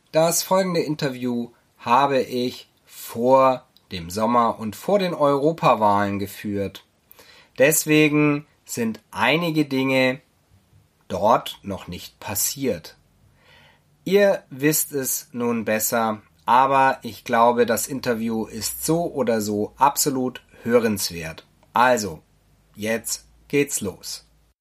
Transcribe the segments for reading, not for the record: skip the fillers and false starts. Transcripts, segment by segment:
Das folgende Interview habe ich vor dem Sommer und vor den Europawahlen geführt. Deswegen sind einige Dinge dort noch nicht passiert. Ihr wisst es nun besser, aber ich glaube, das Interview ist so oder so absolut hörenswert. Also, jetzt geht's los.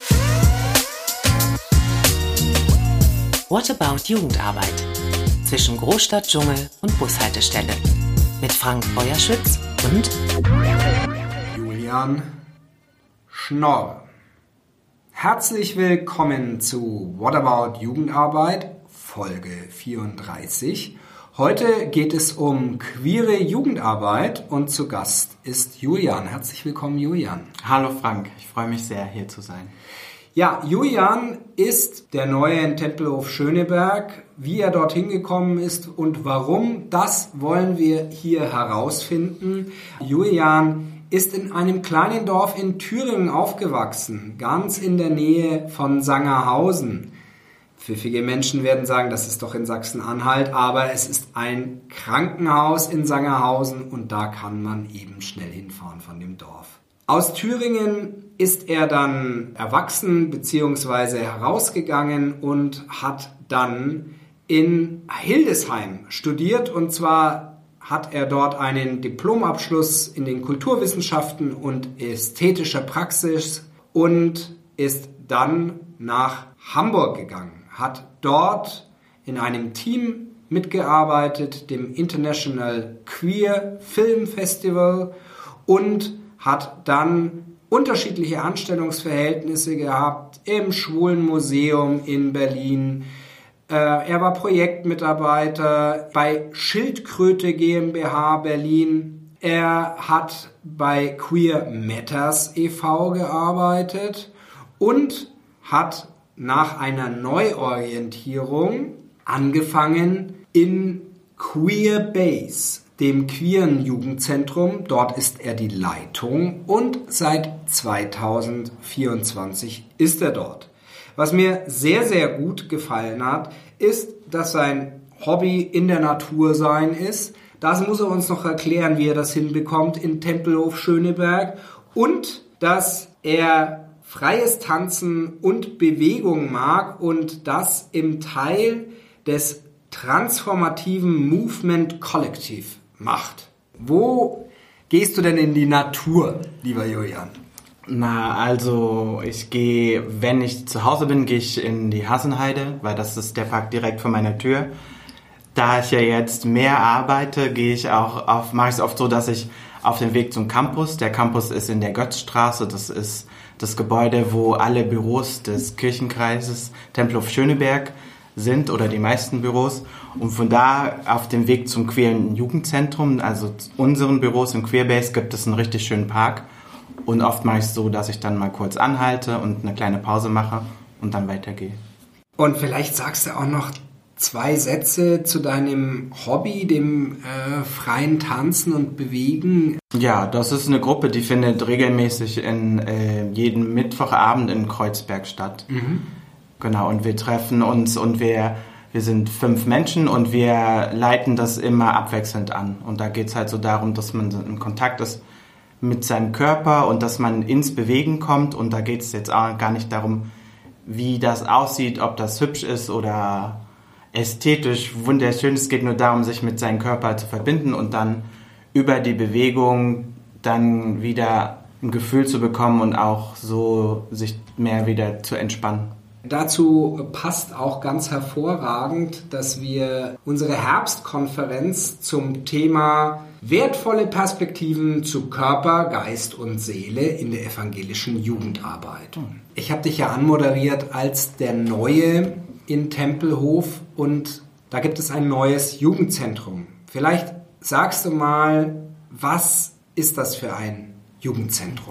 What about Jugendarbeit? Zwischen Großstadt, Dschungel und Bushaltestelle. Mit Frank Feuerschütz und Julian Schnorr. Herzlich willkommen zu What about Jugendarbeit, Folge 34. Heute geht es um queere Jugendarbeit und zu Gast ist Julian. Herzlich willkommen, Julian. Hallo Frank, ich freue mich sehr, hier zu sein. Ja, Julian ist der Neue in Tempelhof Schöneberg. Wie er dorthin gekommen ist und warum, das wollen wir hier herausfinden. Julian ist in einem kleinen Dorf in Thüringen aufgewachsen, ganz in der Nähe von Sangerhausen. Pfiffige Menschen werden sagen, das ist doch in Sachsen-Anhalt, aber es ist ein Krankenhaus in Sangerhausen und da kann man eben schnell hinfahren von dem Dorf. Aus Thüringen ist er dann erwachsen bzw. herausgegangen und hat dann in Hildesheim studiert, und zwar hat er dort einen Diplomabschluss in den Kulturwissenschaften und ästhetischer Praxis und ist dann nach Hamburg gegangen, hat dort in einem Team mitgearbeitet, dem International Queer Film Festival, und hat dann unterschiedliche Anstellungsverhältnisse gehabt im Schwulenmuseum in Berlin. Er war Projektmitarbeiter bei Schildkröte GmbH Berlin. Er hat bei Queer Matters e.V. gearbeitet und hat nach einer Neuorientierung angefangen in Queer Base, dem queeren Jugendzentrum. Dort ist er die Leitung und seit 2024 ist er dort. Was mir sehr, sehr gut gefallen hat, ist, dass sein Hobby in der Natur sein ist. Das muss er uns noch erklären, wie er das hinbekommt in Tempelhof Schöneberg, und dass er freies Tanzen und Bewegung mag und das im Teil des transformativen Movement Collective macht. Wo gehst du denn in die Natur, lieber Julian? Na, also wenn ich zu Hause bin, gehe ich in die Hasenheide, weil das ist der Park direkt vor meiner Tür. Da ich ja jetzt mehr arbeite, mache ich es oft so, dass ich auf dem Weg zum Campus, der Campus ist in der Götzstraße, das ist das Gebäude, wo alle Büros des Kirchenkreises Tempelhof Schöneberg sind, oder die meisten Büros, und von da auf dem Weg zum queeren Jugendzentrum, also unseren Büros im Queerbase, gibt es einen richtig schönen Park, und oft mache ich es so, dass ich dann mal kurz anhalte und eine kleine Pause mache und dann weitergehe. Und vielleicht sagst du auch noch 2 Sätze zu deinem Hobby, dem freien Tanzen und Bewegen. Ja, das ist eine Gruppe, die findet regelmäßig jeden Mittwochabend in Kreuzberg statt. Mhm. Genau, und wir treffen uns und wir sind 5 Menschen und wir leiten das immer abwechselnd an. Und da geht es halt so darum, dass man in Kontakt ist mit seinem Körper und dass man ins Bewegen kommt. Und da geht es jetzt auch gar nicht darum, wie das aussieht, ob das hübsch ist oder ästhetisch wunderschön. Es geht nur darum, sich mit seinem Körper zu verbinden und dann über die Bewegung dann wieder ein Gefühl zu bekommen und auch so sich mehr wieder zu entspannen. Dazu passt auch ganz hervorragend, dass wir unsere Herbstkonferenz zum Thema wertvolle Perspektiven zu Körper, Geist und Seele in der evangelischen Jugendarbeit. Ich habe dich ja anmoderiert als der Neue in Tempelhof, und da gibt es ein neues Jugendzentrum. Vielleicht sagst du mal, was ist das für ein Jugendzentrum?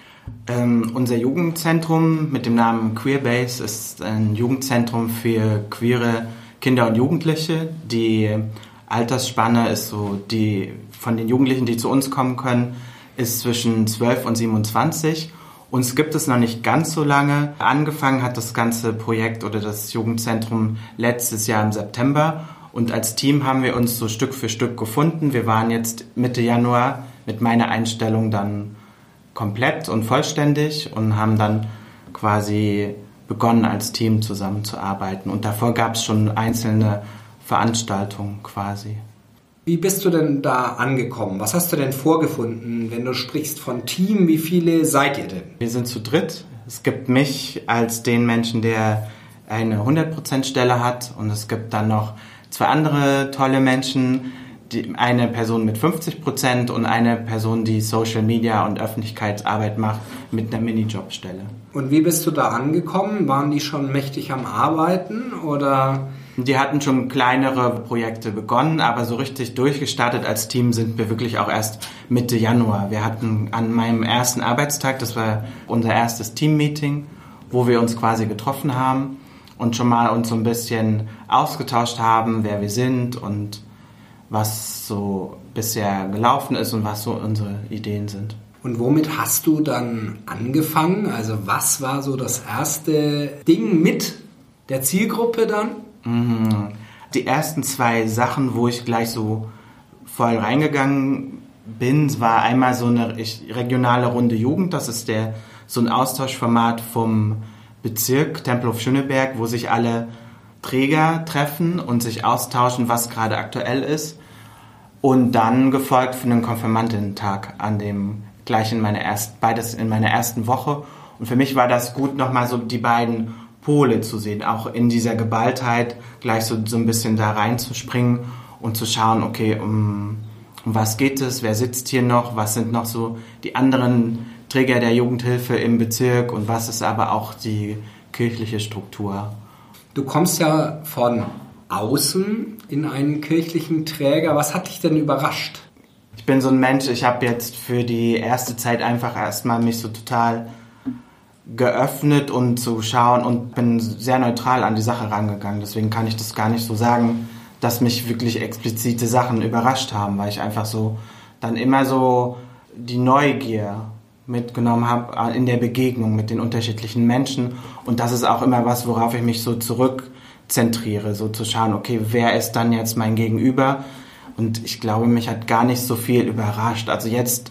Unser Jugendzentrum mit dem Namen Queerbase ist ein Jugendzentrum für queere Kinder und Jugendliche. Die Altersspanne ist so, die von den Jugendlichen, die zu uns kommen können, ist zwischen 12 und 27. Uns gibt es noch nicht ganz so lange. Angefangen hat das ganze Projekt oder das Jugendzentrum letztes Jahr im September. Und als Team haben wir uns so Stück für Stück gefunden. Wir waren jetzt Mitte Januar mit meiner Einstellung dann komplett und vollständig und haben dann quasi begonnen, als Team zusammenzuarbeiten. Und davor gab es schon einzelne Veranstaltungen quasi. Wie bist du denn da angekommen? Was hast du denn vorgefunden, wenn du sprichst von Team? Wie viele seid ihr denn? Wir sind zu dritt. Es gibt mich als den Menschen, der eine 100% Stelle hat. Und es gibt dann noch 2 andere tolle Menschen. Eine Person mit 50% und eine Person, die Social Media und Öffentlichkeitsarbeit macht mit einer Minijobstelle. Und wie bist du da angekommen? Waren die schon mächtig am Arbeiten oder? Die hatten schon kleinere Projekte begonnen, aber so richtig durchgestartet als Team sind wir wirklich auch erst Mitte Januar. Wir hatten an meinem ersten Arbeitstag, das war unser erstes Teammeeting, wo wir uns quasi getroffen haben und schon mal uns so ein bisschen ausgetauscht haben, wer wir sind und was so bisher gelaufen ist und was so unsere Ideen sind. Und womit hast du dann angefangen? Also was war so das erste Ding mit der Zielgruppe dann? Die ersten 2 Sachen, wo ich gleich so voll reingegangen bin, war einmal so eine regionale Runde Jugend. Das ist so ein Austauschformat vom Bezirk Tempelhof-Schöneberg, wo sich alle Träger treffen und sich austauschen, was gerade aktuell ist. Und dann gefolgt von einem Konfirmandentag gleich beides in meiner ersten Woche. Und für mich war das gut, nochmal so die beiden Pole zu sehen, auch in dieser Geballtheit gleich so ein bisschen da reinzuspringen und zu schauen, okay, um was geht es, wer sitzt hier noch, was sind noch so die anderen Träger der Jugendhilfe im Bezirk und was ist aber auch die kirchliche Struktur. Du kommst ja von außen in einen kirchlichen Träger. Was hat dich denn überrascht? Ich bin so ein Mensch, ich habe jetzt für die erste Zeit einfach erstmal mich so total geöffnet und zu schauen und bin sehr neutral an die Sache rangegangen. Deswegen kann ich das gar nicht so sagen, dass mich wirklich explizite Sachen überrascht haben, weil ich einfach so dann immer so die Neugier mitgenommen habe in der Begegnung mit den unterschiedlichen Menschen. Und das ist auch immer was, worauf ich mich so zurückzentriere, so zu schauen, okay, wer ist dann jetzt mein Gegenüber? Und ich glaube, mich hat gar nicht so viel überrascht. Also jetzt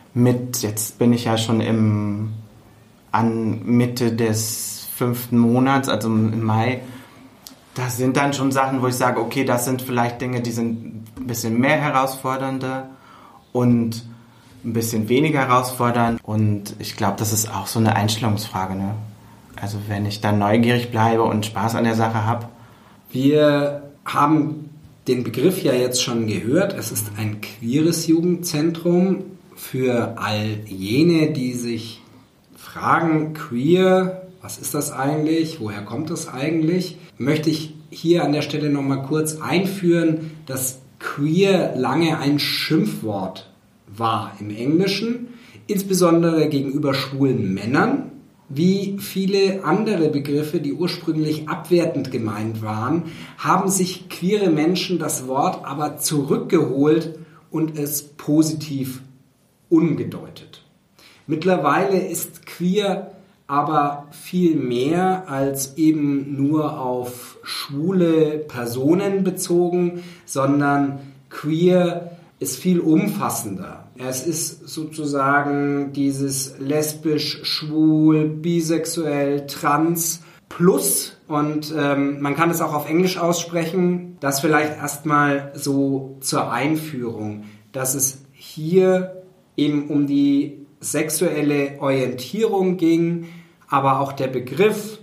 bin ich ja schon an Mitte des 5. Monats, also im Mai. Das sind dann schon Sachen, wo ich sage, okay, das sind vielleicht Dinge, die sind ein bisschen mehr herausfordernder und ein bisschen weniger herausfordernd. Und ich glaube, das ist auch so eine Einstellungsfrage, ne? Also wenn ich dann neugierig bleibe und Spaß an der Sache habe. Wir haben den Begriff ja jetzt schon gehört. Es ist ein queeres Jugendzentrum für all jene, die sich fragen, queer, was ist das eigentlich? Woher kommt das eigentlich? Möchte ich hier an der Stelle nochmal kurz einführen, dass queer lange ein Schimpfwort war im Englischen, insbesondere gegenüber schwulen Männern. Wie viele andere Begriffe, die ursprünglich abwertend gemeint waren, haben sich queere Menschen das Wort aber zurückgeholt und es positiv umgedeutet. Mittlerweile ist queer aber viel mehr als eben nur auf schwule Personen bezogen, sondern queer ist viel umfassender. Es ist sozusagen dieses lesbisch, schwul, bisexuell, trans plus und man kann es auch auf Englisch aussprechen. Das vielleicht erstmal so zur Einführung, dass es hier eben um die sexuelle Orientierung ging, aber auch der Begriff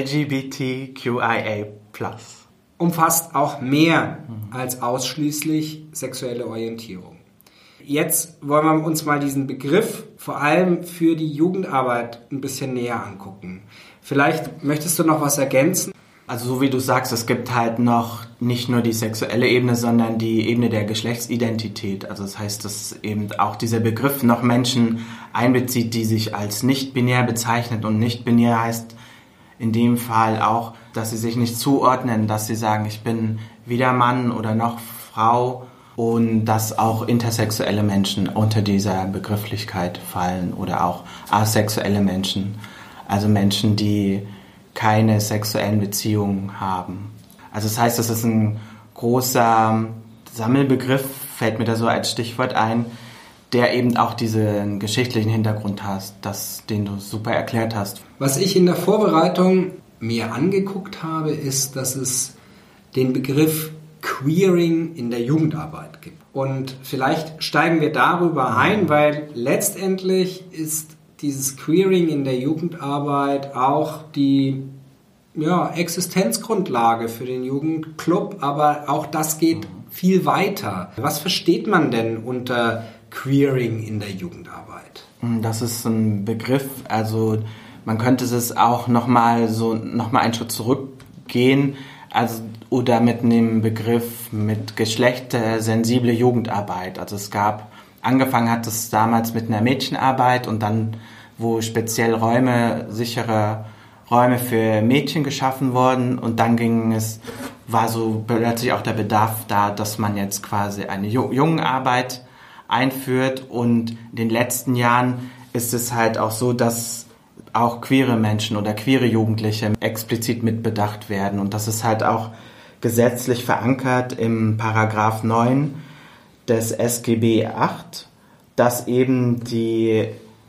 LGBTQIA+ umfasst auch mehr als ausschließlich sexuelle Orientierung. Jetzt wollen wir uns mal diesen Begriff vor allem für die Jugendarbeit ein bisschen näher angucken. Vielleicht möchtest du noch was ergänzen? Also so wie du sagst, es gibt halt noch nicht nur die sexuelle Ebene, sondern die Ebene der Geschlechtsidentität. Also das heißt, dass eben auch dieser Begriff noch Menschen einbezieht, die sich als nicht-binär bezeichnet. Und nicht-binär heißt in dem Fall auch, dass sie sich nicht zuordnen, dass sie sagen, ich bin weder Mann oder noch Frau. Und dass auch intersexuelle Menschen unter dieser Begrifflichkeit fallen oder auch asexuelle Menschen. Also Menschen, die keine sexuellen Beziehungen haben. Also das heißt, es ist ein großer Sammelbegriff, fällt mir da so als Stichwort ein, der eben auch diesen geschichtlichen Hintergrund hat, den du super erklärt hast. Was ich in der Vorbereitung mir angeguckt habe, ist, dass es den Begriff Queering in der Jugendarbeit gibt. Und vielleicht steigen wir darüber ein, weil letztendlich ist dieses Queering in der Jugendarbeit auch die Existenzgrundlage für den Jugendclub, aber auch das geht viel weiter. Was versteht man denn unter Queering in der Jugendarbeit? Das ist ein Begriff, also man könnte es auch nochmal einen Schritt zurückgehen, oder mit einem Begriff mit geschlechtersensible Jugendarbeit. Also angefangen hat es damals mit einer Mädchenarbeit und dann, wo speziell sichere Räume für Mädchen geschaffen wurden, und dann war so plötzlich auch der Bedarf da, dass man jetzt quasi eine Jungenarbeit einführt, und in den letzten Jahren ist es halt auch so, dass auch queere Menschen oder queere Jugendliche explizit mitbedacht werden, und das ist halt auch gesetzlich verankert im Paragraph 9 des SGB 8, dass eben die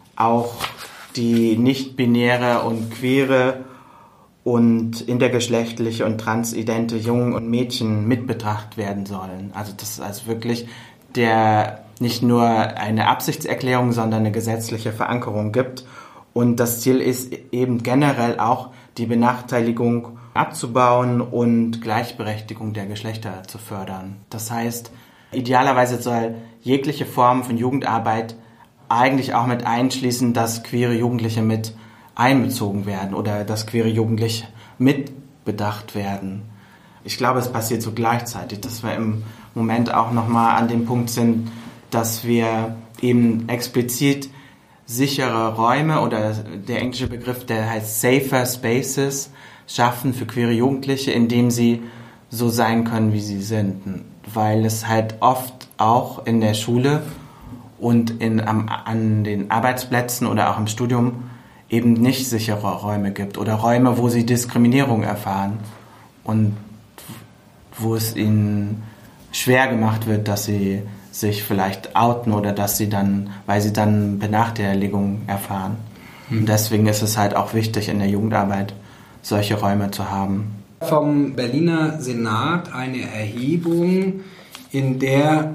nicht-binäre und queere und intergeschlechtliche und transidente Jungen und Mädchen mitbetrachtet werden sollen. Also das ist also wirklich nicht nur eine Absichtserklärung, sondern eine gesetzliche Verankerung gibt. Und das Ziel ist eben generell auch, die Benachteiligung abzubauen und Gleichberechtigung der Geschlechter zu fördern. Das heißt, idealerweise soll jegliche Form von Jugendarbeit eigentlich auch mit einschließen, dass queere Jugendliche mit einbezogen werden oder dass queere Jugendliche mitbedacht werden. Ich glaube, es passiert so gleichzeitig, dass wir im Moment auch nochmal an dem Punkt sind, dass wir eben explizit sichere Räume, oder der englische Begriff, der heißt Safer Spaces, schaffen für queere Jugendliche, indem sie so sein können, wie sie sind. Weil es halt oft auch in der Schule und an den Arbeitsplätzen oder auch im Studium eben nicht sichere Räume gibt oder Räume, wo sie Diskriminierung erfahren und wo es ihnen schwer gemacht wird, dass sie sich vielleicht outen oder weil sie dann Benachteiligung erfahren. Und deswegen ist es halt auch wichtig, in der Jugendarbeit solche Räume zu haben. Vom Berliner Senat eine Erhebung, in der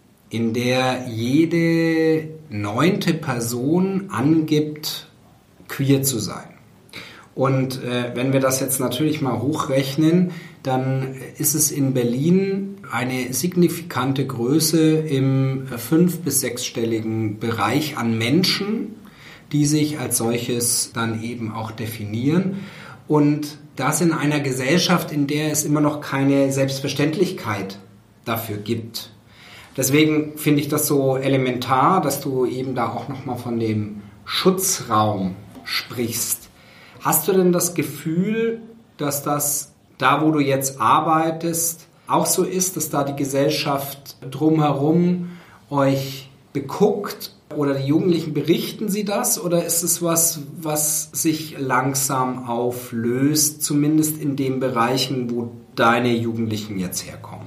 jede 9. Person angibt, queer zu sein. Und wenn wir das jetzt natürlich mal hochrechnen, dann ist es in Berlin eine signifikante Größe im 5- bis 6-stelligen Bereich an Menschen, die sich als solches dann eben auch definieren. Und das in einer Gesellschaft, in der es immer noch keine Selbstverständlichkeit dafür gibt. Deswegen finde ich das so elementar, dass du eben da auch nochmal von dem Schutzraum sprichst. Hast du denn das Gefühl, dass das da, wo du jetzt arbeitest, auch so ist, dass da die Gesellschaft drumherum euch beguckt oder die Jugendlichen, berichten sie das, oder ist es was sich langsam auflöst, zumindest in den Bereichen, wo deine Jugendlichen jetzt herkommen?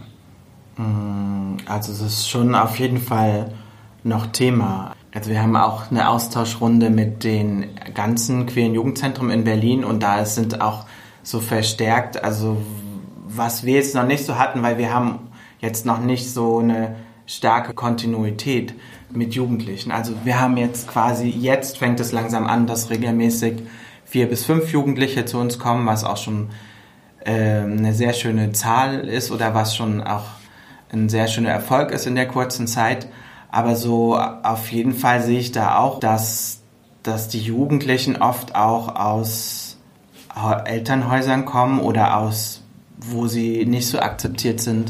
Also es ist schon auf jeden Fall noch Thema. Also wir haben auch eine Austauschrunde mit den ganzen queeren Jugendzentren in Berlin, und da sind auch so verstärkt, also was wir jetzt noch nicht so hatten, weil wir haben jetzt noch nicht so eine starke Kontinuität mit Jugendlichen. Also wir haben jetzt fängt es langsam an, dass regelmäßig 4 bis 5 Jugendliche zu uns kommen, was auch schon eine sehr schöne Zahl ist oder was schon auch ein sehr schöner Erfolg ist in der kurzen Zeit. Aber so auf jeden Fall sehe ich da auch, dass die Jugendlichen oft auch aus Elternhäusern kommen oder wo sie nicht so akzeptiert sind,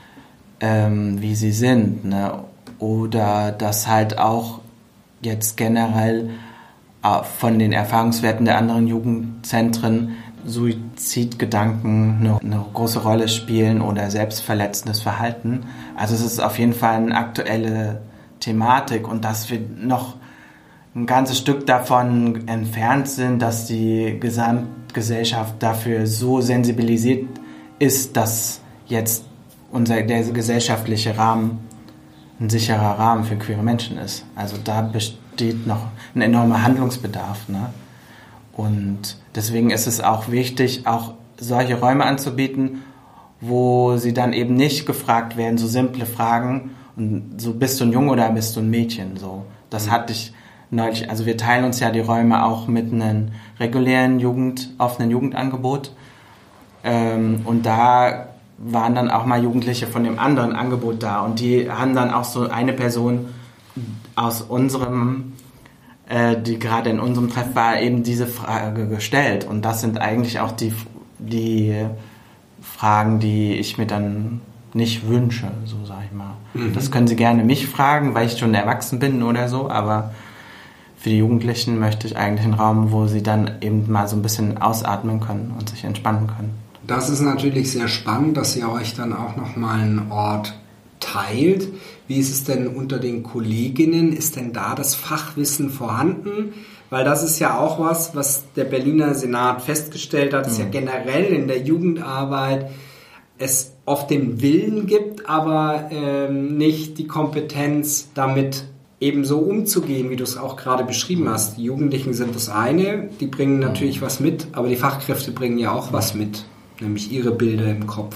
wie sie sind, ne? Oder dass halt auch jetzt generell von den Erfahrungswerten der anderen Jugendzentren Suizidgedanken eine große Rolle spielen oder selbstverletzendes Verhalten. Also es ist auf jeden Fall eine aktuelle Thematik, und dass wir noch ein ganzes Stück davon entfernt sind, dass die Gesamtgesellschaft dafür so sensibilisiert ist, dass jetzt der gesellschaftliche Rahmen ein sicherer Rahmen für queere Menschen ist. Also da besteht noch ein enormer Handlungsbedarf. Ne? Und deswegen ist es auch wichtig, auch solche Räume anzubieten, wo sie dann eben nicht gefragt werden, so simple Fragen, und so, bist du ein Junge oder bist du ein Mädchen? So, das hatte ich neulich, also wir teilen uns ja die Räume auch mit einem regulären offenen Jugendangebot. Und da waren dann auch mal Jugendliche von dem anderen Angebot da und die haben dann auch so eine Person aus unserem, die gerade in unserem Treff war, eben diese Frage gestellt. Und das sind eigentlich auch die Fragen, die ich mir dann nicht wünsche, so sag ich mal. Mhm. Das können sie gerne mich fragen, weil ich schon erwachsen bin oder so, aber für die Jugendlichen möchte ich eigentlich einen Raum, wo sie dann eben mal so ein bisschen ausatmen können und sich entspannen können. Das ist natürlich sehr spannend, dass ihr euch dann auch nochmal einen Ort teilt. Wie ist es denn unter den Kolleginnen? Ist denn da das Fachwissen vorhanden? Weil das ist ja auch was der Berliner Senat festgestellt hat, dass ja generell in der Jugendarbeit es oft den Willen gibt, aber nicht die Kompetenz, damit eben so umzugehen, wie du es auch gerade beschrieben hast. Die Jugendlichen sind das eine, die bringen natürlich was mit, aber die Fachkräfte bringen ja auch was mit, nämlich ihre Bilder im Kopf.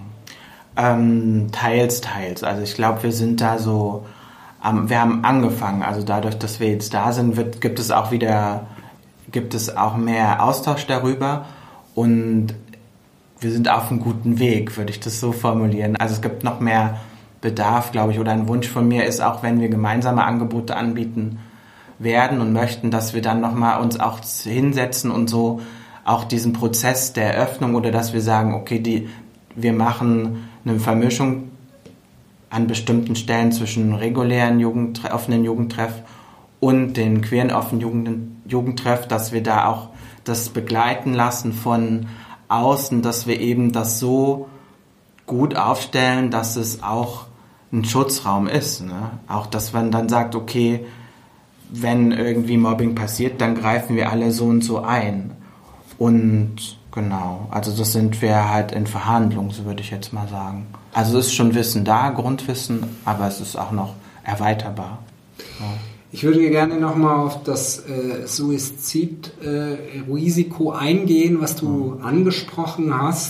Teils. Also ich glaube, wir sind da so, wir haben angefangen, also dadurch, dass wir jetzt da sind, gibt es auch mehr Austausch darüber und wir sind auf einem guten Weg, würde ich das so formulieren. Also es gibt noch mehr Bedarf, glaube ich, oder ein Wunsch von mir ist auch, wenn wir gemeinsame Angebote anbieten werden und möchten, dass wir dann nochmal uns auch hinsetzen und so auch diesen Prozess der Öffnung oder dass wir sagen, okay, wir machen eine Vermischung an bestimmten Stellen zwischen regulären offenen Jugendtreff und den queeren offenen Jugendtreff, dass wir da auch das begleiten lassen von außen, dass wir eben das so gut aufstellen, dass es auch ein Schutzraum ist. Ne? Auch, dass man dann sagt, okay, wenn irgendwie Mobbing passiert, dann greifen wir alle so und so ein. Und genau, also das sind wir halt in Verhandlungen, so würde ich jetzt mal sagen. Also es ist schon Wissen da, Grundwissen, aber es ist auch noch erweiterbar. Ja. Ich würde gerne nochmal auf das Suizidrisiko eingehen, was du angesprochen hast.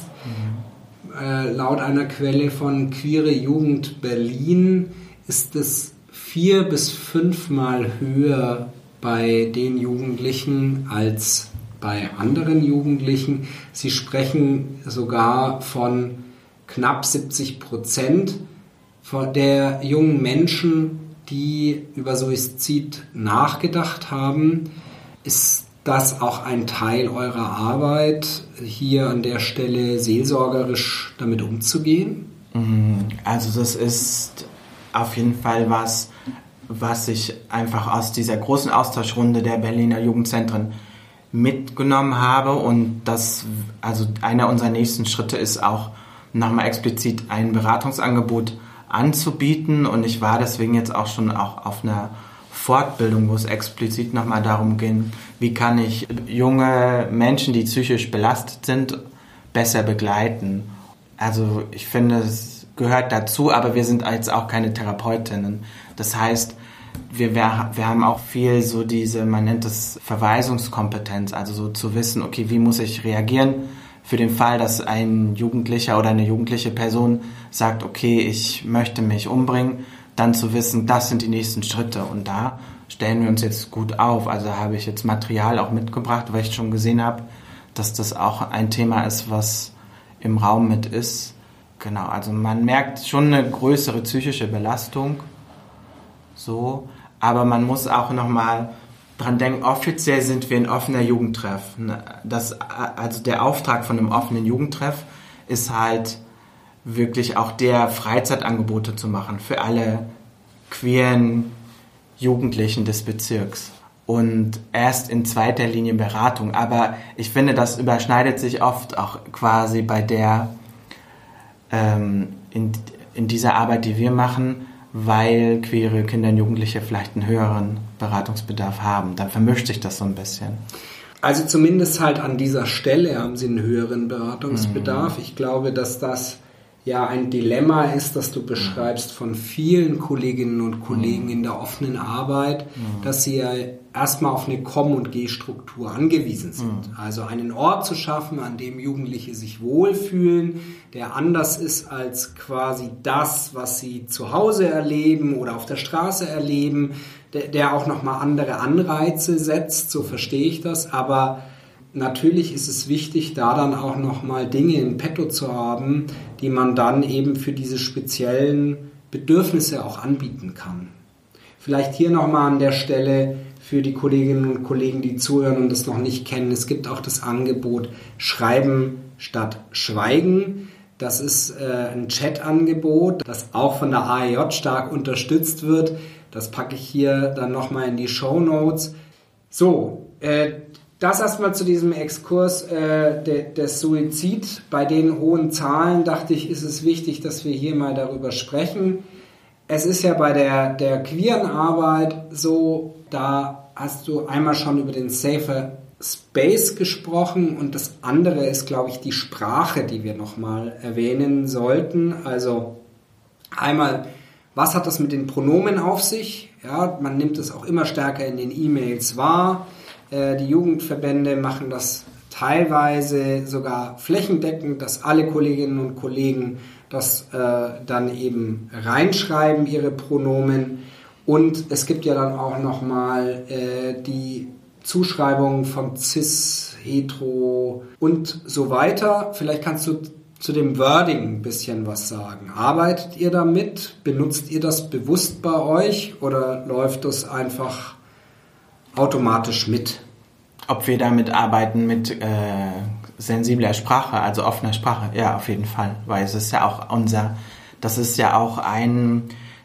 Laut einer Quelle von Queere Jugend Berlin ist es 4 bis 5 Mal höher bei den Jugendlichen als bei anderen Jugendlichen. Sie sprechen sogar von knapp 70% der jungen Menschen, die über Suizid nachgedacht haben. Ist das auch ein Teil eurer Arbeit, hier an der Stelle seelsorgerisch damit umzugehen? Also das ist auf jeden Fall was ich einfach aus dieser großen Austauschrunde der Berliner Jugendzentren mitgenommen habe. Und also einer unserer nächsten Schritte ist auch nochmal explizit ein Beratungsangebot anzubieten. Und ich war deswegen jetzt auch schon auf einer Fortbildung, wo es explizit nochmal darum ging, wie kann ich junge Menschen, die psychisch belastet sind, besser begleiten. Also ich finde, es gehört dazu, aber wir sind jetzt auch keine Therapeutinnen. Das heißt, wir haben auch viel so man nennt es Verweisungskompetenz, also so zu wissen, okay, wie muss ich reagieren für den Fall, dass ein Jugendlicher oder eine jugendliche Person sagt, okay, ich möchte mich umbringen, dann zu wissen, das sind die nächsten Schritte. Und da stellen wir uns jetzt gut auf. Also habe ich jetzt Material auch mitgebracht, weil ich schon gesehen habe, dass das auch ein Thema ist, was im Raum mit ist. Genau, also man merkt schon eine größere psychische Belastung, so, aber man muss auch nochmal dran denken, offiziell sind wir ein offener Jugendtreff. Also der Auftrag von einem offenen Jugendtreff ist halt wirklich auch Freizeitangebote zu machen für alle queeren Jugendlichen des Bezirks. Und erst in zweiter Linie Beratung. Aber ich finde, das überschneidet sich oft auch quasi bei in dieser Arbeit, die wir machen, weil queere Kinder und Jugendliche vielleicht einen höheren Beratungsbedarf haben. Dann vermischt sich das so ein bisschen. Also zumindest halt an dieser Stelle haben sie einen höheren Beratungsbedarf. Ich glaube, dass das ja ein Dilemma ist, das du beschreibst von vielen Kolleginnen und Kollegen in der offenen Arbeit, dass sie ja erstmal auf eine Komm- und Geh-Struktur angewiesen sind. Also einen Ort zu schaffen, an dem Jugendliche sich wohlfühlen, der anders ist als quasi das, was sie zu Hause erleben oder auf der Straße erleben, der auch nochmal andere Anreize setzt, so verstehe ich das, aber natürlich ist es wichtig, da dann auch nochmal Dinge in petto zu haben, die man dann eben für diese speziellen Bedürfnisse auch anbieten kann. Vielleicht hier nochmal an der Stelle für die Kolleginnen und Kollegen, die zuhören und das noch nicht kennen. Es gibt auch das Angebot Schreiben statt Schweigen. Das ist ein Chat-Angebot, das auch von der AEJ stark unterstützt wird. Das packe ich hier dann nochmal in die Shownotes. So, das erstmal zu diesem Exkurs des Suizid. Bei den hohen Zahlen dachte ich, ist es wichtig, dass wir hier mal darüber sprechen. Es ist ja bei der queeren Arbeit so, da hast du einmal schon über den Safer Space gesprochen und das andere ist, glaube ich, die Sprache, die wir nochmal erwähnen sollten. Also einmal, was hat das mit den Pronomen auf sich? Ja, man nimmt es auch immer stärker in den E-Mails wahr. Die Jugendverbände machen das teilweise sogar flächendeckend, dass alle Kolleginnen und Kollegen das dann eben reinschreiben, ihre Pronomen. Und es gibt ja dann auch nochmal die Zuschreibung von Cis, Hetero und so weiter. Vielleicht kannst du zu dem Wording ein bisschen was sagen. Arbeitet ihr damit? Benutzt ihr das bewusst bei euch oder läuft das einfach automatisch mit? Ob wir damit arbeiten mit sensibler Sprache, also offener Sprache? Ja, auf jeden Fall, weil es ist ja auch das ist ja auch ein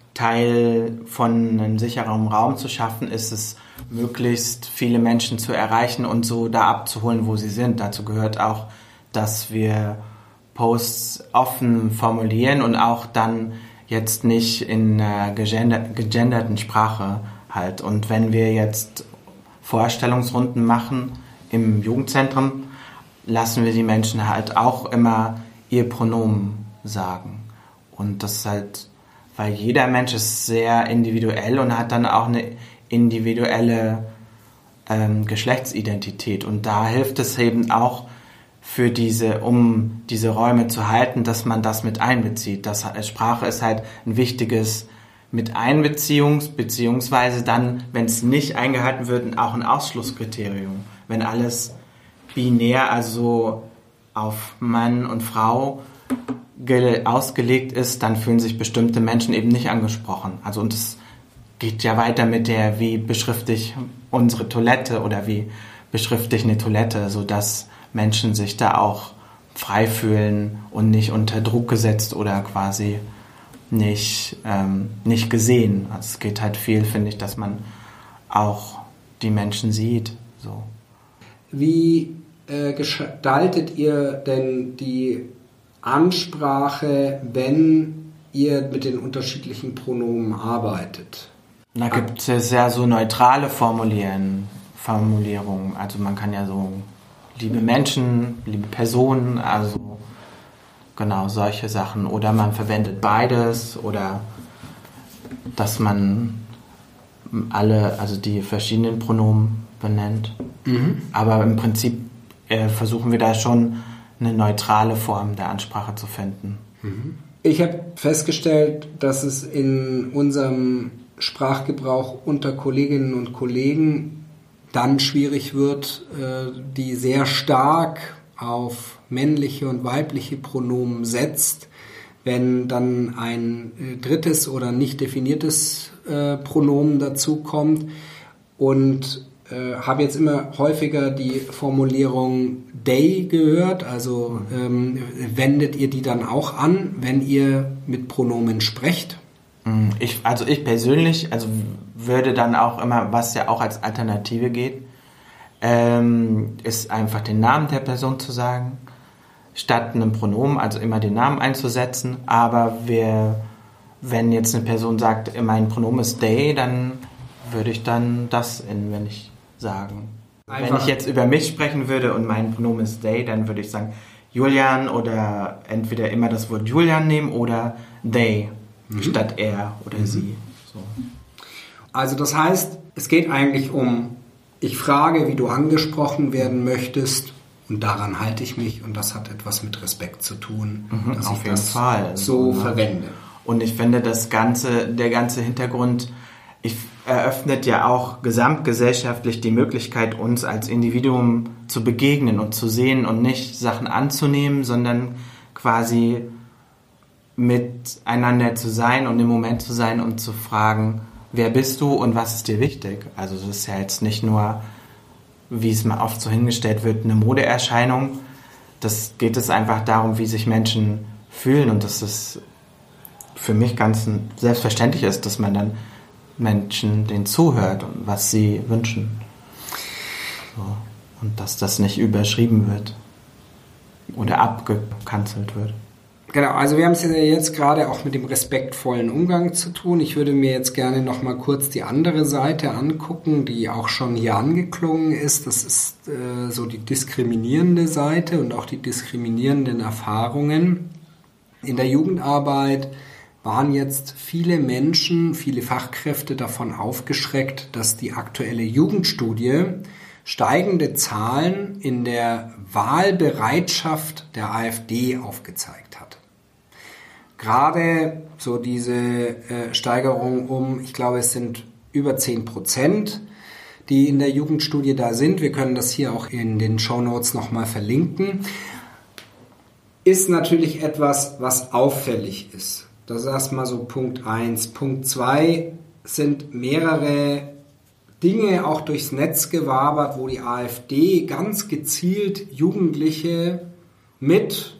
Teil von einem sicheren Raum zu schaffen, ist es möglichst viele Menschen zu erreichen und so da abzuholen, wo sie sind. Dazu gehört auch, dass wir Posts offen formulieren und auch dann jetzt nicht in einer gegenderten Sprache halt. Und wenn wir jetzt Vorstellungsrunden machen im Jugendzentrum, lassen wir die Menschen halt auch immer ihr Pronomen sagen. Und das ist halt, weil jeder Mensch ist sehr individuell und hat dann auch eine individuelle Geschlechtsidentität. Und da hilft es eben auch um diese Räume zu halten, dass man das mit einbezieht. Sprache ist halt ein wichtiges beziehungsweise dann, wenn es nicht eingehalten wird, auch ein Ausschlusskriterium. Wenn alles binär, also auf Mann und Frau ausgelegt ist, dann fühlen sich bestimmte Menschen eben nicht angesprochen. Also und es geht ja weiter mit wie beschrifte ich unsere Toilette oder wie beschrifte ich eine Toilette, sodass Menschen sich da auch frei fühlen und nicht unter Druck gesetzt oder quasi nicht gesehen. Also es geht halt viel, finde ich, dass man auch die Menschen sieht. So. Wie gestaltet ihr denn die Ansprache, wenn ihr mit den unterschiedlichen Pronomen arbeitet? Da gibt es ja so neutrale Formulierungen. Also man kann ja so liebe Menschen, liebe Personen, also genau solche Sachen. Oder man verwendet beides oder dass man also die verschiedenen Pronomen benennt. Mhm. Aber im Prinzip versuchen wir da schon eine neutrale Form der Ansprache zu finden. Mhm. Ich habe festgestellt, dass es in unserem Sprachgebrauch unter Kolleginnen und Kollegen dann schwierig wird, die sehr stark auf männliche und weibliche Pronomen setzt, wenn dann ein drittes oder nicht definiertes Pronomen dazu kommt. Und habe jetzt immer häufiger die Formulierung they gehört, also wendet ihr die dann auch an, wenn ihr mit Pronomen sprecht? Ich persönlich, würde dann auch immer, was ja auch als Alternative geht, ist einfach den Namen der Person zu sagen, statt einem Pronomen, also immer den Namen einzusetzen. Aber wenn jetzt eine Person sagt, mein Pronomen ist they, dann würde ich dann das wenn ich sagen. Wenn ich jetzt über mich sprechen würde und mein Pronomen ist they, dann würde ich sagen, Julian oder entweder immer das Wort Julian nehmen oder they statt er oder sie. So. Also das heißt, es geht eigentlich um, ich frage, wie du angesprochen werden möchtest und daran halte ich mich und das hat etwas mit Respekt zu tun, dass auf ich jeden das Fall so verwende. Und ich finde, der ganze Hintergrund eröffnet ja auch gesamtgesellschaftlich die Möglichkeit, uns als Individuum zu begegnen und zu sehen und nicht Sachen anzunehmen, sondern quasi miteinander zu sein und im Moment zu sein und zu fragen, wer bist du und was ist dir wichtig? Also das ist ja jetzt nicht nur, wie es mal oft so hingestellt wird, eine Modeerscheinung. Das geht es einfach darum, wie sich Menschen fühlen und dass es für mich ganz selbstverständlich ist, dass man dann Menschen denen zuhört und was sie wünschen. So. Und dass das nicht überschrieben wird oder abgekanzelt wird. Genau, also wir haben es ja jetzt gerade auch mit dem respektvollen Umgang zu tun. Ich würde mir jetzt gerne noch mal kurz die andere Seite angucken, die auch schon hier angeklungen ist. Das ist so die diskriminierende Seite und auch die diskriminierenden Erfahrungen. In der Jugendarbeit waren jetzt viele Menschen, viele Fachkräfte davon aufgeschreckt, dass die aktuelle Jugendstudie steigende Zahlen in der Wahlbereitschaft der AfD aufgezeigt hat. Gerade so diese Steigerung ich glaube, es sind über 10%, die in der Jugendstudie da sind. Wir können das hier auch in den Shownotes nochmal verlinken. Ist natürlich etwas, was auffällig ist. Das ist erstmal so Punkt 1. Punkt 2 sind mehrere Dinge auch durchs Netz gewabert, wo die AfD ganz gezielt Jugendliche mit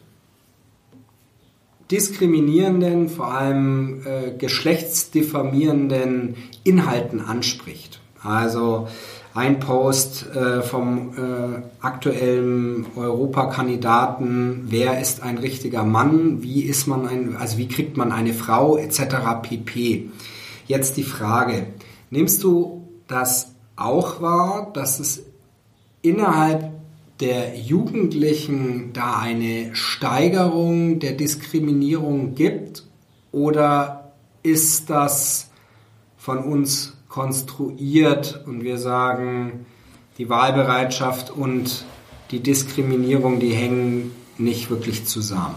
diskriminierenden, vor allem geschlechtsdiffamierenden Inhalten anspricht. Also ein Post vom aktuellen Europakandidaten, wer ist ein richtiger Mann, wie kriegt man eine Frau, etc. pp. Jetzt die Frage, nimmst du das auch wahr, dass es innerhalb der Jugendlichen da eine Steigerung der Diskriminierung gibt oder ist das von uns konstruiert und wir sagen, die Wahlbereitschaft und die Diskriminierung, die hängen nicht wirklich zusammen?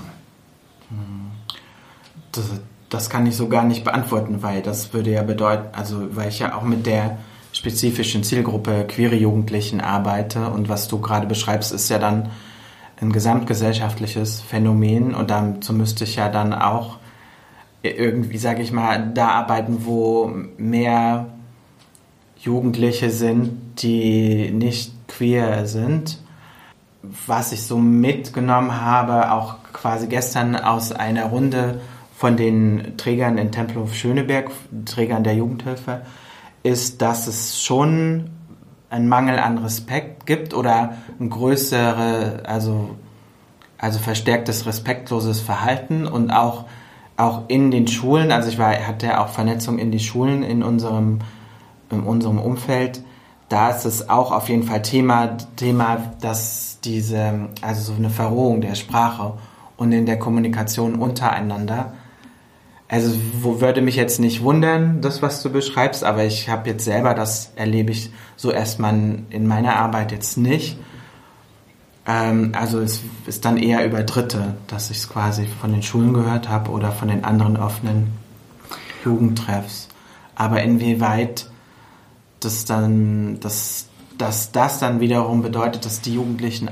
Das kann ich so gar nicht beantworten, weil das würde ja bedeuten, weil ich ja auch mit der spezifischen Zielgruppe queere Jugendlichen arbeite und was du gerade beschreibst, ist ja dann ein gesamtgesellschaftliches Phänomen und dazu müsste ich ja dann auch irgendwie, sage ich mal, da arbeiten, wo mehr Jugendliche sind, die nicht queer sind. Was ich so mitgenommen habe, auch quasi gestern aus einer Runde von den Trägern in Tempelhof Schöneberg, Trägern der Jugendhilfe, ist, dass es schon einen Mangel an Respekt gibt oder ein also verstärktes respektloses Verhalten und auch in den Schulen, also hatte auch Vernetzung in die Schulen in unserem Umfeld, da ist es auch auf jeden Fall Thema, dass so eine Verrohung der Sprache und in der Kommunikation untereinander. Also würde mich jetzt nicht wundern, das, was du beschreibst, aber ich habe jetzt selber, das erlebe ich so erstmal in meiner Arbeit jetzt nicht. Also es ist dann eher über Dritte, dass ich es quasi von den Schulen gehört habe oder von den anderen offenen Jugendtreffs. Aber inwieweit das dann wiederum bedeutet, dass die Jugendlichen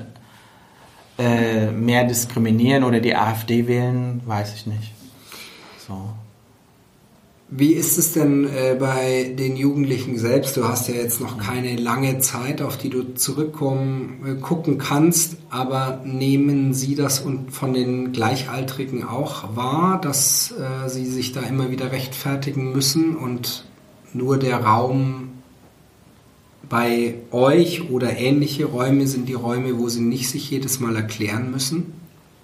mehr diskriminieren oder die AfD wählen, weiß ich nicht. So. Wie ist es denn bei den Jugendlichen selbst? Du hast ja jetzt noch keine lange Zeit, auf die du gucken kannst, aber nehmen Sie das von den Gleichaltrigen auch wahr, dass sie sich da immer wieder rechtfertigen müssen und nur der Raum bei euch oder ähnliche Räume sind die Räume, wo sie nicht sich jedes Mal erklären müssen?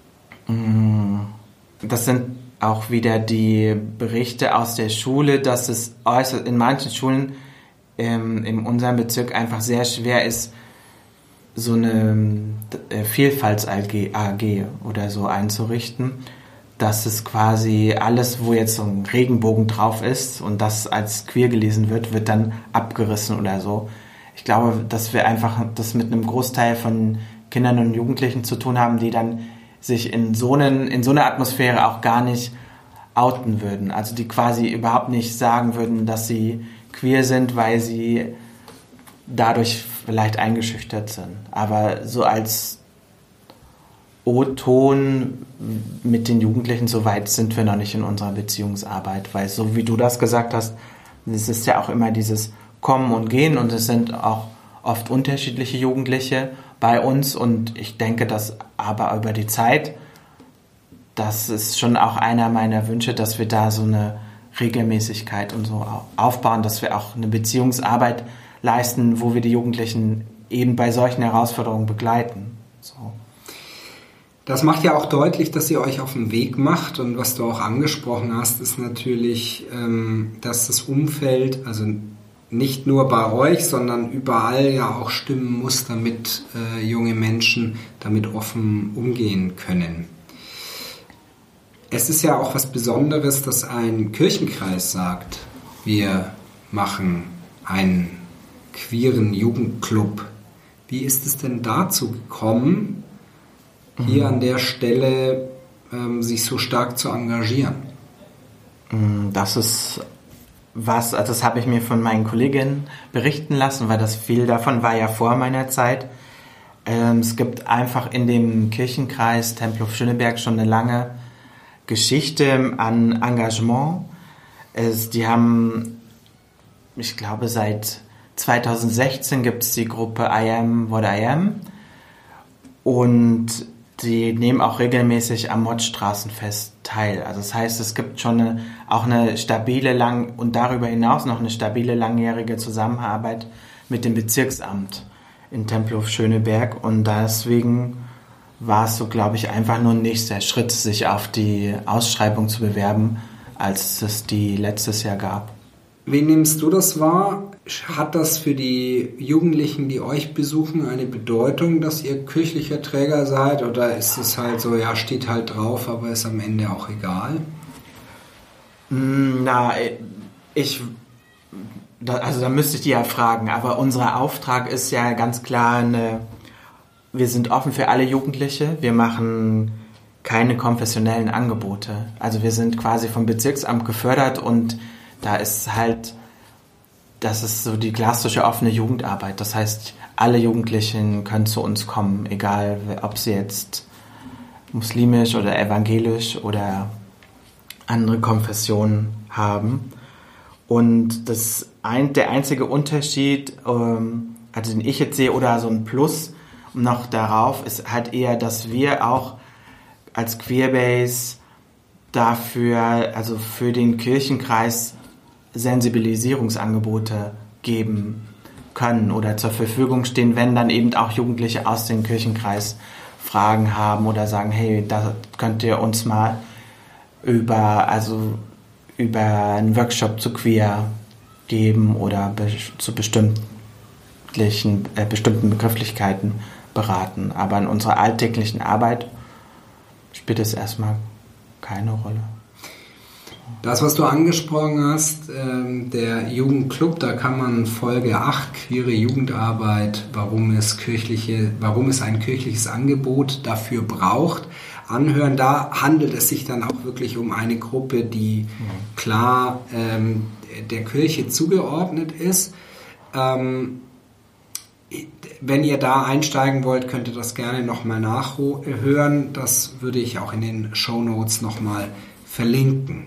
Das sind auch wieder die Berichte aus der Schule, dass es in manchen Schulen in unserem Bezirk einfach sehr schwer ist, so eine Vielfalts-AG oder so einzurichten, dass es quasi alles, wo jetzt so ein Regenbogen drauf ist und das als queer gelesen wird, wird dann abgerissen oder so. Ich glaube, dass wir einfach das mit einem Großteil von Kindern und Jugendlichen zu tun haben, die dann sich in so einer Atmosphäre auch gar nicht outen würden. Also die quasi überhaupt nicht sagen würden, dass sie queer sind, weil sie dadurch vielleicht eingeschüchtert sind. Aber so als O-Ton mit den Jugendlichen, so weit sind wir noch nicht in unserer Beziehungsarbeit, weil so wie du das gesagt hast, es ist ja auch immer dieses Kommen und Gehen und es sind auch oft unterschiedliche Jugendliche bei uns und ich denke, dass aber über die Zeit, das ist schon auch einer meiner Wünsche, dass wir da so eine Regelmäßigkeit und so aufbauen, dass wir auch eine Beziehungsarbeit leisten, wo wir die Jugendlichen eben bei solchen Herausforderungen begleiten. So. Das macht ja auch deutlich, dass ihr euch auf den Weg macht und was du auch angesprochen hast, ist natürlich, dass das Umfeld, also nicht nur bei euch, sondern überall ja auch stimmen muss, damit junge Menschen damit offen umgehen können. Es ist ja auch was Besonderes, dass ein Kirchenkreis sagt, wir machen einen queeren Jugendclub. Wie ist es denn dazu gekommen, hier an der Stelle sich so stark zu engagieren? Das ist was, das habe ich mir von meinen Kolleginnen berichten lassen, weil das viel davon war ja vor meiner Zeit. Es gibt einfach in dem Kirchenkreis Tempelhof Schöneberg schon eine lange Geschichte an Engagement. Die haben, ich glaube, seit 2016 gibt es die Gruppe I Am What I Am und die nehmen auch regelmäßig am Mottstraßenfest teil. Also das heißt, es gibt schon auch eine stabile und darüber hinaus noch eine stabile langjährige Zusammenarbeit mit dem Bezirksamt in Tempelhof Schöneberg und deswegen war es so, glaube ich, einfach nur ein nächster Schritt, sich auf die Ausschreibung zu bewerben, als es die letztes Jahr gab. Wie nimmst du das wahr? Hat das für die Jugendlichen, die euch besuchen, eine Bedeutung, dass ihr kirchlicher Träger seid? Oder ist es halt so, ja, steht halt drauf, aber ist am Ende auch egal? Da müsste ich die ja fragen. Aber unser Auftrag ist ja ganz klar, wir sind offen für alle Jugendliche. Wir machen keine konfessionellen Angebote. Also wir sind quasi vom Bezirksamt gefördert und da ist halt, das ist so die klassische offene Jugendarbeit. Das heißt, alle Jugendlichen können zu uns kommen, egal ob sie jetzt muslimisch oder evangelisch oder andere Konfessionen haben. Und der einzige Unterschied, also den ich jetzt sehe, oder so ein Plus noch darauf, ist halt eher, dass wir auch als Queerbase dafür, also für den Kirchenkreis Sensibilisierungsangebote geben können oder zur Verfügung stehen, wenn dann eben auch Jugendliche aus dem Kirchenkreis Fragen haben oder sagen, hey, da könnt ihr uns mal über einen Workshop zu queer geben oder zu bestimmten Begrifflichkeiten beraten. Aber in unserer alltäglichen Arbeit spielt es erstmal keine Rolle. Das, was du angesprochen hast, der Jugendclub, da kann man Folge 8, queere Jugendarbeit, warum es ein kirchliches Angebot dafür braucht, anhören. Da handelt es sich dann auch wirklich um eine Gruppe, die klar der Kirche zugeordnet ist. Wenn ihr da einsteigen wollt, könnt ihr das gerne nochmal nachhören. Das würde ich auch in den Shownotes nochmal verlinken.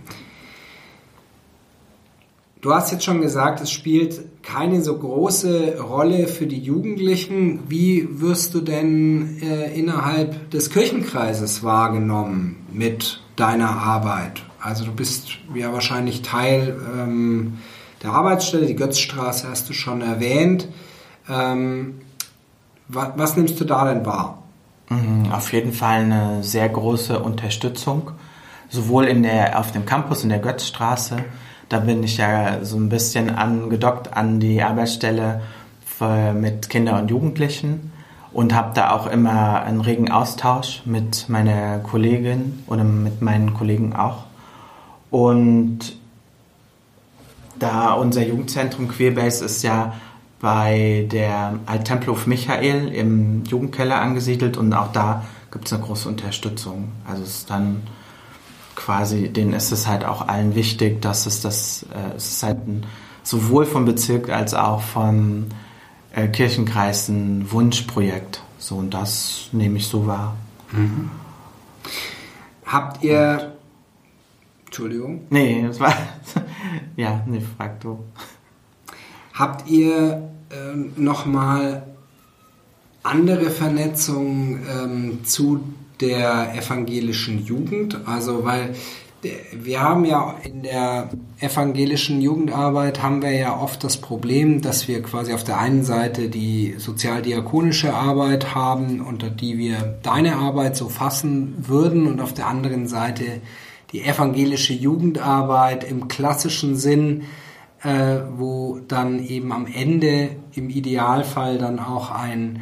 Du hast jetzt schon gesagt, es spielt keine so große Rolle für die Jugendlichen. Wie wirst du denn innerhalb des Kirchenkreises wahrgenommen mit deiner Arbeit? Also du bist ja wahrscheinlich Teil der Arbeitsstelle, die Götzstraße hast du schon erwähnt. Was nimmst du da denn wahr? Auf jeden Fall eine sehr große Unterstützung, sowohl auf dem Campus in der Götzstraße. Da bin ich ja so ein bisschen angedockt an die Arbeitsstelle mit Kindern und Jugendlichen. und habe da auch immer einen regen Austausch mit meiner Kollegin oder mit meinen Kollegen auch. Und da unser Jugendzentrum Queerbase ist ja bei der Alt-Tempelhof Michael im Jugendkeller angesiedelt und auch da gibt es eine große Unterstützung. Also es ist dann quasi, denen ist es halt auch allen wichtig, dass es ist halt sowohl vom Bezirk als auch vom Kirchenkreis ein Wunschprojekt. So, und das nehme ich so wahr. Mhm. Habt ihr... Entschuldigung? Nee, das war... ja, nee, frag du. Habt ihr nochmal andere Vernetzungen zu der evangelischen Jugend? Also, weil wir haben ja in der evangelischen Jugendarbeit haben wir ja oft das Problem, dass wir quasi auf der einen Seite die sozialdiakonische Arbeit haben, unter die wir deine Arbeit so fassen würden, und auf der anderen Seite die evangelische Jugendarbeit im klassischen Sinn, wo dann eben am Ende im Idealfall dann auch ein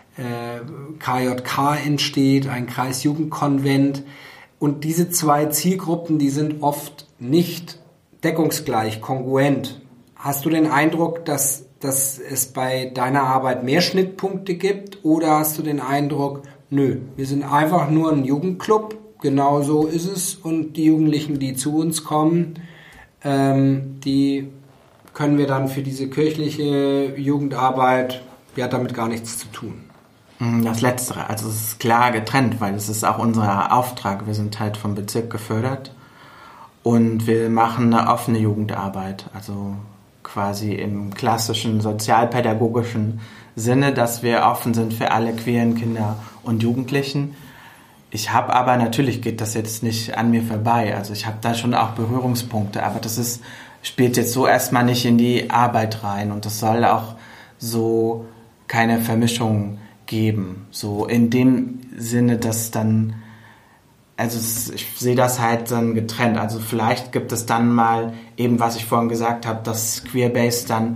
KJK entsteht, ein Kreisjugendkonvent. Und diese zwei Zielgruppen, die sind oft nicht deckungsgleich, kongruent. Hast du den Eindruck, dass es bei deiner Arbeit mehr Schnittpunkte gibt? Oder hast du den Eindruck, nö, wir sind einfach nur ein Jugendclub, genau so ist es. Und die Jugendlichen, die zu uns kommen, die können wir dann für diese kirchliche Jugendarbeit, die hat damit gar nichts zu tun. Das Letztere, also es ist klar getrennt, weil es ist auch unser Auftrag. Wir sind halt vom Bezirk gefördert und wir machen eine offene Jugendarbeit, also quasi im klassischen sozialpädagogischen Sinne, dass wir offen sind für alle queeren Kinder und Jugendlichen. Ich habe aber, natürlich geht das jetzt nicht an mir vorbei, also ich habe da schon auch Berührungspunkte, aber das spielt jetzt so erstmal nicht in die Arbeit rein und das soll auch so keine Vermischung geben. So in dem Sinne, dass dann, also ich sehe das halt dann getrennt. Also vielleicht gibt es dann mal eben, was ich vorhin gesagt habe, dass Queerbase dann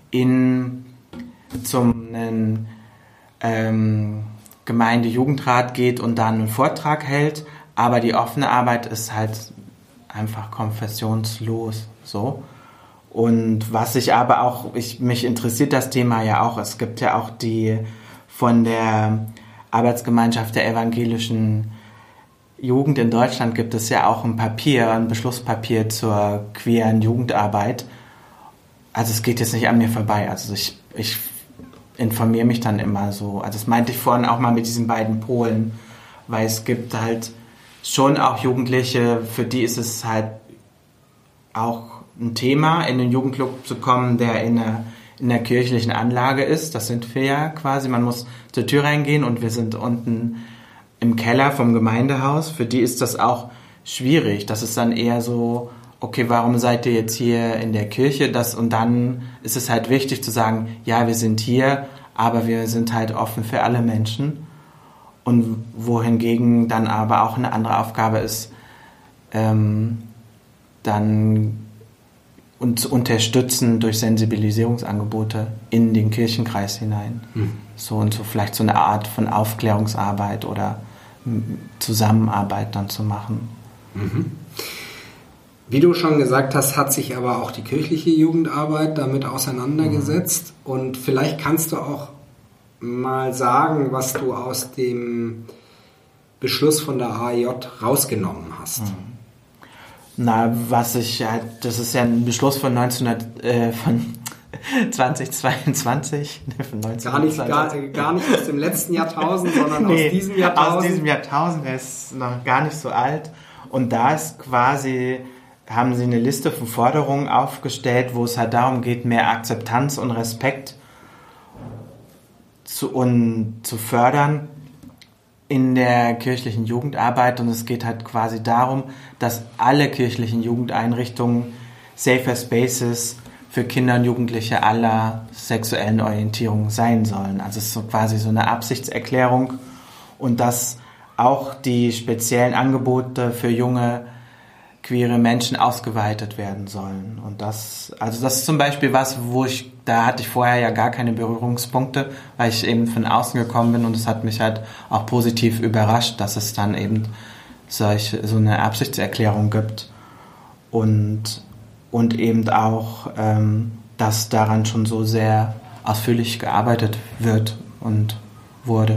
zum Gemeindejugendrat geht und dann einen Vortrag hält, aber die offene Arbeit ist halt einfach konfessionslos. So. Und was ich aber auch, mich interessiert das Thema ja auch, es gibt ja auch von der Arbeitsgemeinschaft der evangelischen Jugend in Deutschland gibt es ja auch ein Beschlusspapier zur queeren Jugendarbeit. Also es geht jetzt nicht an mir vorbei, also ich informiere mich dann immer so. Also das meinte ich vorhin auch mal mit diesen beiden Polen, weil es gibt halt schon auch Jugendliche, für die ist es halt auch ein Thema, in den Jugendclub zu kommen, der in der kirchlichen Anlage ist. Das sind wir ja quasi. Man muss zur Tür reingehen und wir sind unten im Keller vom Gemeindehaus. Für die ist das auch schwierig. Das ist dann eher so, okay, warum seid ihr jetzt hier in der Kirche? Und dann ist es halt wichtig zu sagen, ja, wir sind hier, aber wir sind halt offen für alle Menschen. Und wohingegen dann aber auch eine andere Aufgabe ist, dann uns unterstützen durch Sensibilisierungsangebote in den Kirchenkreis hinein. So vielleicht so eine Art von Aufklärungsarbeit oder Zusammenarbeit dann zu machen. Mhm. Wie du schon gesagt hast, hat sich aber auch die kirchliche Jugendarbeit damit auseinandergesetzt. Und vielleicht kannst du auch mal sagen, was du aus dem Beschluss von der AJ rausgenommen hast. Na, das ist ja ein Beschluss von 2022. Von 1922. Gar nicht aus dem letzten Jahrtausend, sondern aus diesem Jahrtausend. Aus diesem Jahrtausend, der ist noch gar nicht so alt. Und da ist quasi, haben sie eine Liste von Forderungen aufgestellt, wo es halt darum geht, mehr Akzeptanz und Respekt zu fördern in der kirchlichen Jugendarbeit. Und es geht halt quasi darum, dass alle kirchlichen Jugendeinrichtungen Safer Spaces für Kinder und Jugendliche aller sexuellen Orientierung sein sollen. Also es ist so quasi so eine Absichtserklärung und dass auch die speziellen Angebote für junge queere Menschen ausgeweitet werden sollen. Und das ist zum Beispiel was, wo ich da hatte ich vorher ja gar keine Berührungspunkte, weil ich eben von außen gekommen bin und es hat mich halt auch positiv überrascht, dass es dann eben so eine Absichtserklärung gibt und eben auch, dass daran schon so sehr ausführlich gearbeitet wird und wurde.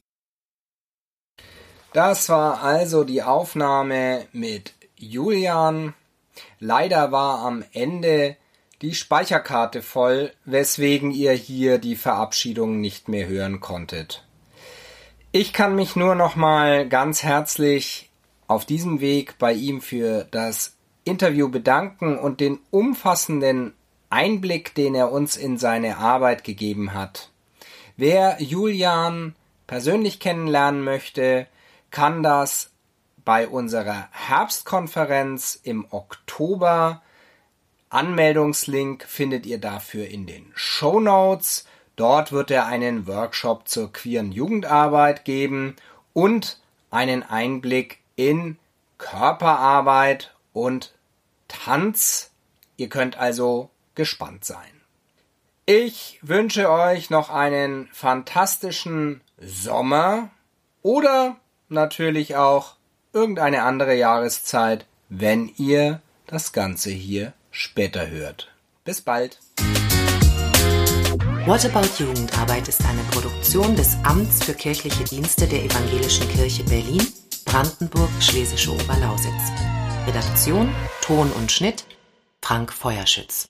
Das war also die Aufnahme mit Julian. Leider war am Ende die Speicherkarte voll, weswegen ihr hier die Verabschiedung nicht mehr hören konntet. Ich kann mich nur noch mal ganz herzlich auf diesem Weg bei ihm für das Interview bedanken und den umfassenden Einblick, den er uns in seine Arbeit gegeben hat. Wer Julian persönlich kennenlernen möchte, kann das bei unserer Herbstkonferenz im Oktober. Anmeldungslink findet ihr dafür in den Shownotes. Dort wird er einen Workshop zur queeren Jugendarbeit geben und einen Einblick in Körperarbeit und Tanz. Ihr könnt also gespannt sein. Ich wünsche euch noch einen fantastischen Sommer oder natürlich auch irgendeine andere Jahreszeit, wenn ihr das Ganze hier später hört. Bis bald. What About Jugendarbeit ist eine Produktion des Amts für kirchliche Dienste der Evangelischen Kirche Berlin, Brandenburg, Schlesische Oberlausitz. Redaktion, Ton und Schnitt Frank Feuerschütz.